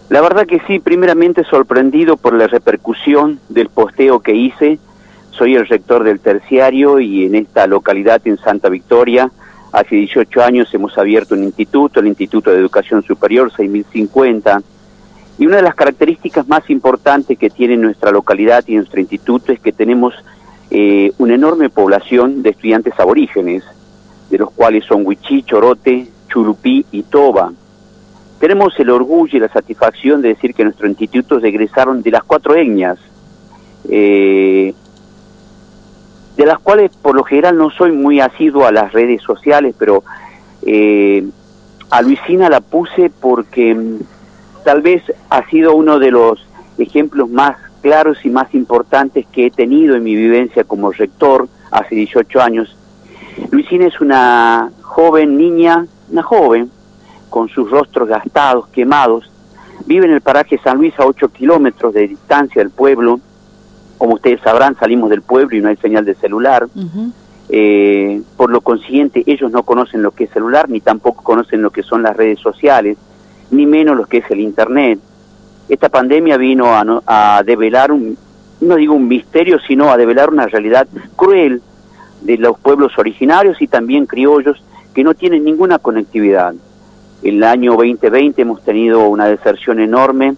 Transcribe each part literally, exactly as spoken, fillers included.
La verdad que sí, primeramente sorprendido por la repercusión del posteo que hice. Soy el rector del terciario y en esta localidad, en Santa Victoria, hace dieciocho años hemos abierto un instituto, el Instituto de Educación Superior seis mil cincuenta, y una de las características más importantes que tiene nuestra localidad y nuestro instituto es que tenemos eh, una enorme población de estudiantes aborígenes, de los cuales son Wichí, Chorote, Churupí y Toba. Tenemos el orgullo y la satisfacción de decir que nuestros institutos egresaron de las cuatro etnias, eh, de las cuales por lo general no soy muy asiduo a las redes sociales, pero eh, a Luisina la puse porque m, tal vez ha sido uno de los ejemplos más claros y más importantes que he tenido en mi vivencia como rector hace dieciocho años. Luisina es una joven niña, una joven, con sus rostros gastados, quemados, vive en el paraje San Luis a ocho kilómetros de distancia del pueblo. Como ustedes sabrán, salimos del pueblo y no hay señal de celular. Uh-huh. eh, por lo consiguiente, ellos no conocen lo que es celular, ni tampoco conocen lo que son las redes sociales, ni menos lo que es el Internet. Esta pandemia vino a, no, a develar, un, no digo un misterio, sino a develar una realidad cruel de los pueblos originarios y también criollos que no tienen ninguna conectividad. En el año veinte veinte hemos tenido una deserción enorme,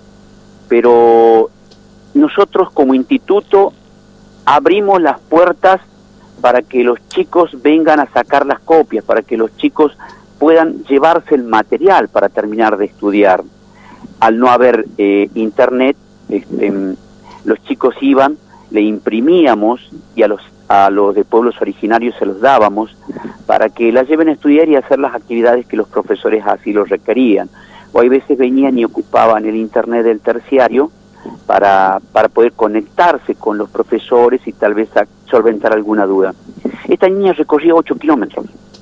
pero nosotros como instituto abrimos las puertas para que los chicos vengan a sacar las copias, para que los chicos puedan llevarse el material para terminar de estudiar. Al no haber eh, internet, este, los chicos iban, le imprimíamos y a los a los de pueblos originarios se los dábamos para que la lleven a estudiar y a hacer las actividades que los profesores así los requerían. O hay veces venían y ocupaban el internet del terciario para, para poder conectarse con los profesores y tal vez solventar alguna duda. Esta niña recorría ocho kilómetros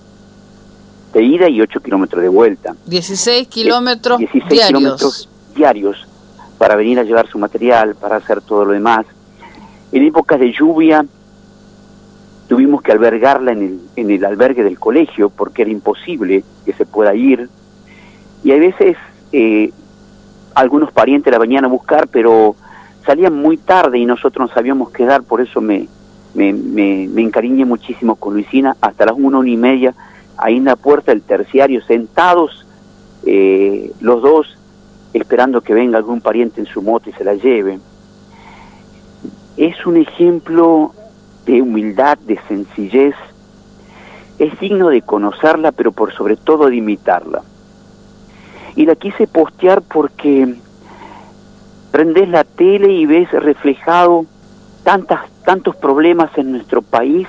de ida y ocho kilómetros de vuelta. dieciséis kilómetros dieciséis diarios. kilómetros diarios para venir a llevar su material, para hacer todo lo demás. En épocas de lluvia tuvimos que albergarla en el, en el albergue del colegio porque era imposible que se pueda ir. Y a veces eh, algunos parientes la venían a buscar, pero salían muy tarde y nosotros nos sabíamos quedar, por eso me, me, me, me encariñé muchísimo con Luisina, hasta las una, una y media, ahí en la puerta del terciario, sentados eh, los dos, esperando que venga algún pariente en su moto y se la lleve. Es un ejemplo de humildad, de sencillez, es digno de conocerla, pero por sobre todo de imitarla. Y la quise postear porque prendés la tele y ves reflejado tantas, tantos problemas en nuestro país,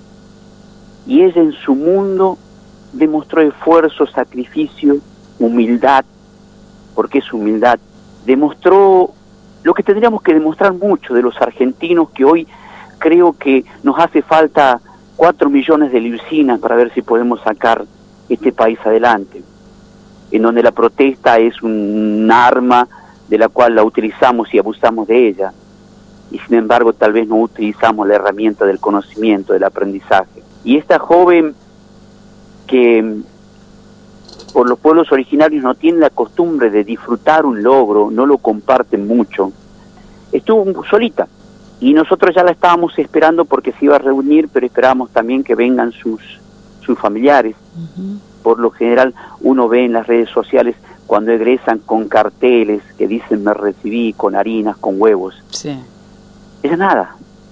y ella en su mundo demostró esfuerzo, sacrificio, humildad, porque es humildad, demostró lo que tendríamos que demostrar mucho de los argentinos, que hoy creo que nos hace falta cuatro millones de Luisinas para ver si podemos sacar este país adelante, en donde la protesta es un arma de la cual la utilizamos y abusamos de ella, y sin embargo tal vez no utilizamos la herramienta del conocimiento, del aprendizaje. Y esta joven que por los pueblos originarios no tiene la costumbre de disfrutar un logro, no lo comparten mucho, estuvo solita. Y nosotros ya la estábamos esperando porque se iba a reunir, pero esperábamos también que vengan sus, sus familiares. Uh-huh. Por lo general uno ve en las redes sociales cuando egresan con carteles que dicen me recibí, con harinas, con huevos. Sí. Ella nada.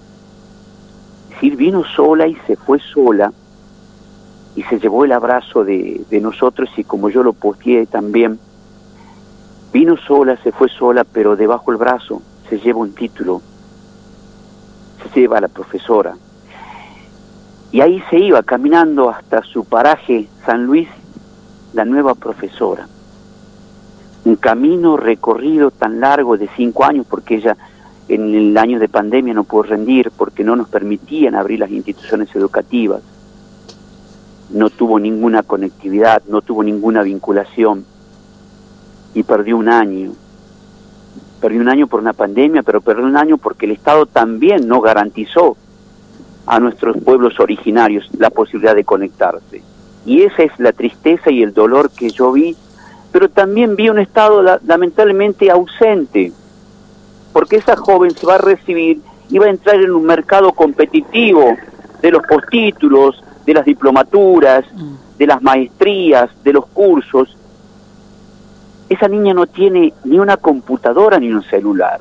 Es decir, vino sola y se fue sola y se llevó el abrazo de, de nosotros, y como yo lo posteé también, vino sola, se fue sola, pero debajo del brazo se lleva un título, se lleva a la profesora. Y ahí se iba caminando hasta su paraje San Luis, la nueva profesora. Un camino recorrido tan largo de cinco años, porque ella en el año de pandemia no pudo rendir, porque no nos permitían abrir las instituciones educativas. No tuvo ninguna conectividad, no tuvo ninguna vinculación, y perdió un año. Perdió un año por una pandemia, pero perdió un año porque el Estado también no garantizó a nuestros pueblos originarios la posibilidad de conectarse. Y esa es la tristeza y el dolor que yo vi pero también vi un Estado la, lamentablemente ausente, porque esa joven se va a recibir y va a entrar en un mercado competitivo de los postítulos, de las diplomaturas, de las maestrías, de los cursos. Esa niña no tiene ni una computadora ni un celular.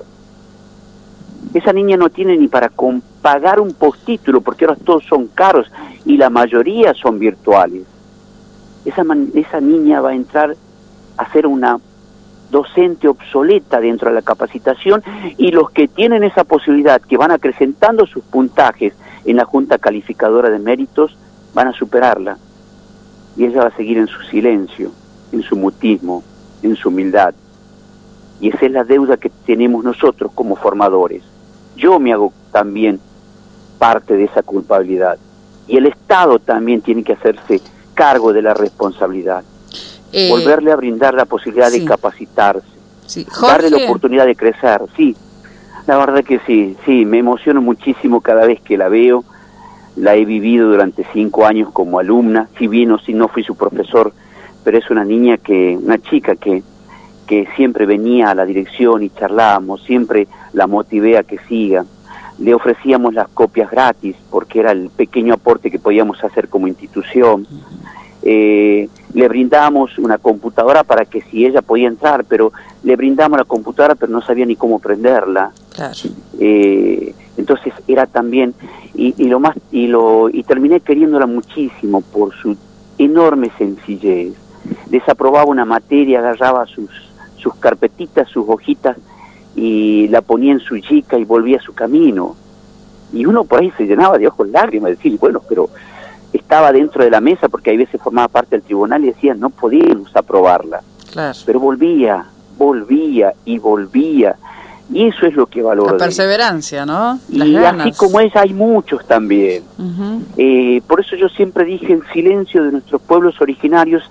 Esa niña no tiene ni para pagar un postítulo, porque ahora todos son caros y la mayoría son virtuales. Esa, man, esa niña va a entrar a ser una docente obsoleta dentro de la capacitación, y los que tienen esa posibilidad, que van acrecentando sus puntajes en la Junta Calificadora de Méritos, van a superarla. Y ella va a seguir en su silencio, en su mutismo, en su humildad. Y esa es la deuda que tenemos nosotros como formadores. Yo me hago también parte de esa culpabilidad. Y el Estado también tiene que hacerse cargo de la responsabilidad. Eh, Volverle a brindar la posibilidad sí. de capacitarse. Sí. Jorge. Darle la oportunidad de crecer. Sí, la verdad que sí, sí, me emociono muchísimo cada vez que la veo. La he vivido durante cinco años como alumna, si bien o si no fui su profesor, pero es una niña que, una chica que, que siempre venía a la dirección y charlábamos, siempre la motivé a que siga. Le ofrecíamos las copias gratis porque era el pequeño aporte que podíamos hacer como institución. Eh, le brindamos una computadora para que si ella podía entrar, pero le brindamos la computadora pero no sabía ni cómo prenderla. Claro. Eh, entonces era también y, y lo más y lo y terminé queriéndola muchísimo por su enorme sencillez. Desaprobaba una materia, agarraba sus sus carpetitas, sus hojitas y la ponía en su chica y volvía a su camino. Y uno por ahí se llenaba de ojos lágrimas, de decir, bueno, pero estaba dentro de la mesa porque a veces formaba parte del tribunal y decían, no podíamos aprobarla. Claro. Pero volvía, volvía y volvía. Y eso es lo que valoro. La perseverancia, ¿no? Las y ganas. Así como ella hay muchos también. Uh-huh. eh, por eso yo siempre dije, el silencio de nuestros pueblos originarios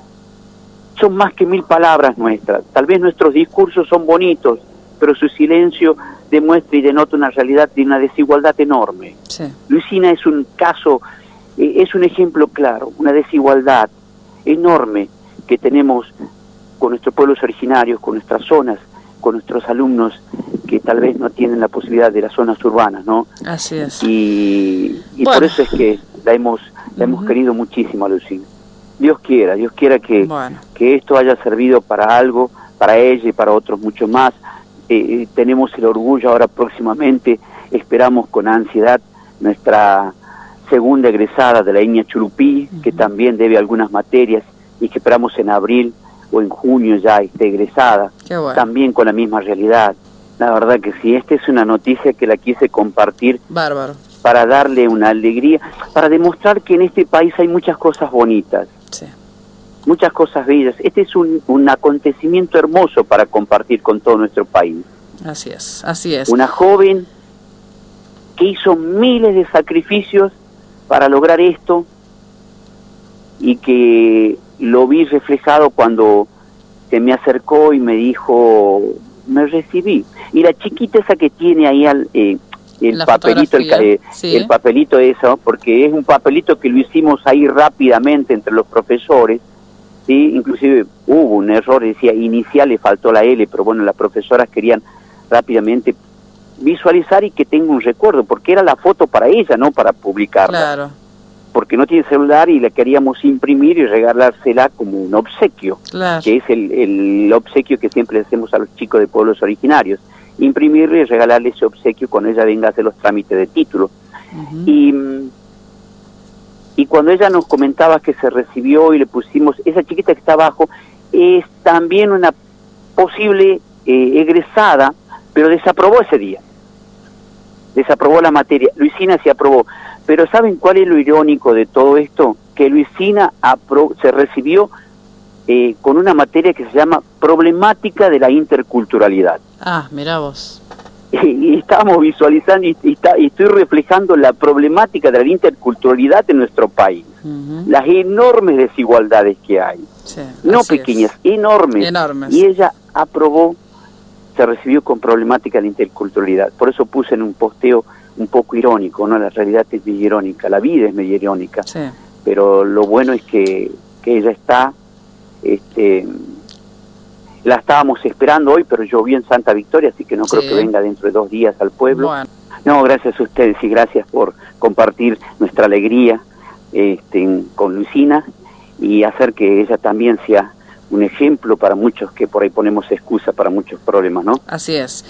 son más que mil palabras nuestras. Tal vez nuestros discursos son bonitos, pero su silencio demuestra y denota una realidad de una desigualdad enorme. Sí. Luisina es un caso, eh, es un ejemplo claro, una desigualdad enorme que tenemos con nuestros pueblos originarios, con nuestras zonas, con nuestros alumnos que tal vez no tienen la posibilidad de las zonas urbanas, ¿no? Así es. Y, y bueno. Por eso es que la hemos, la hemos uh-huh. querido muchísimo a Luisina. Dios quiera, Dios quiera que, bueno. que esto haya servido para algo, para ella y para otros mucho más. Eh, tenemos el orgullo ahora próximamente, esperamos con ansiedad nuestra segunda egresada de la Iña Churupí, uh-huh. que también debe algunas materias y que esperamos en abril o en junio ya esté egresada, bueno. también con la misma realidad. La verdad que sí, esta es una noticia que la quise compartir. Bárbaro. Para darle una alegría, para demostrar que en este país hay muchas cosas bonitas, sí. muchas cosas bellas. Este es un, un acontecimiento hermoso para compartir con todo nuestro país. Así es, así es. Una joven que hizo miles de sacrificios para lograr esto y que lo vi reflejado cuando se me acercó y me dijo, me recibí. Y la chiquita esa que tiene ahí al... Eh, el la papelito el, eh, sí. el papelito eso, porque es un papelito que lo hicimos ahí rápidamente entre los profesores, sí, inclusive hubo un error, decía inicial, le faltó la L, pero bueno, las profesoras querían rápidamente visualizar y que tenga un recuerdo, porque era la foto para ella, no para publicarla. Claro. Porque no tiene celular y la queríamos imprimir y regalársela como un obsequio, claro. que es el, el obsequio que siempre le hacemos a los chicos de pueblos originarios. Imprimirle y regalarle ese obsequio cuando ella venga a hacer los trámites de título. Uh-huh. y, y cuando ella nos comentaba que se recibió y le pusimos, esa chiquita que está abajo es también una posible eh, egresada, pero desaprobó ese día. Desaprobó la materia. Luisina se aprobó. Pero ¿saben cuál es lo irónico de todo esto? Que Luisina apro- se recibió Eh, con una materia que se llama Problemática de la Interculturalidad. Ah, mirá vos. Y, y estábamos visualizando y, y, está, y estoy reflejando la problemática de la interculturalidad en nuestro país. Uh-huh. Las enormes desigualdades que hay. Sí, no pequeñas, es. enormes. enormes. Y ella aprobó, se recibió con Problemática de la Interculturalidad. Por eso puse en un posteo un poco irónico, ¿no? La realidad es medio irónica, la vida es medio irónica. Sí. Pero lo bueno es que, que ella está... Este, La estábamos esperando hoy, pero llovió en Santa Victoria, así que no Sí. creo que venga dentro de dos días al pueblo. Bueno. No, gracias a ustedes y gracias por compartir nuestra alegría este, con Luisina y hacer que ella también sea un ejemplo para muchos que por ahí ponemos excusa para muchos problemas, ¿no? Así es.